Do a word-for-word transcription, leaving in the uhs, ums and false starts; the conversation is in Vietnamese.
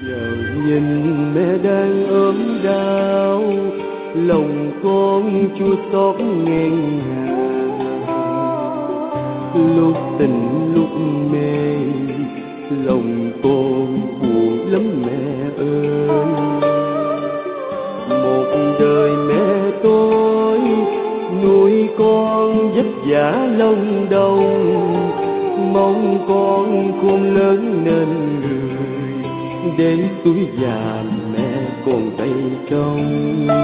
Giờ nhìn mẹ đang ốm đau, lòng con chua xót nghẹn ngào. Lúc tỉnh lúc mê, lòng con buồn lắm mẹ ơi. Một đời mẹ tôi nuôi con vất vả lòng đồng, mong con khôn lớn nên người, đến tuổi già mẹ còn tay trông.